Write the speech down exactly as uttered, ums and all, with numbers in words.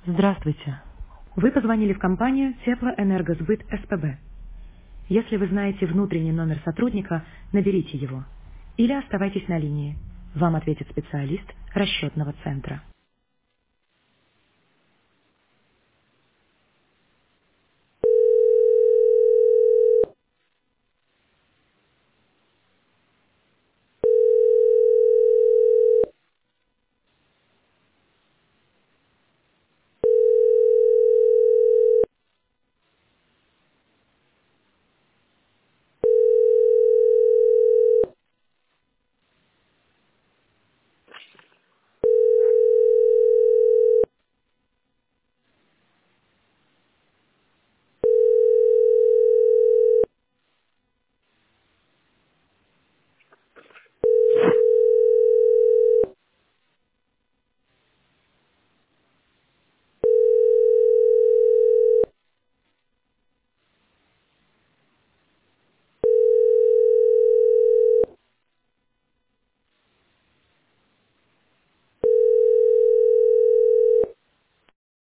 Здравствуйте. Вы позвонили в компанию Теплоэнергосбыт СПБ. Если вы знаете внутренний номер сотрудника, наберите его. Или оставайтесь на линии. Вам ответит специалист расчетного центра.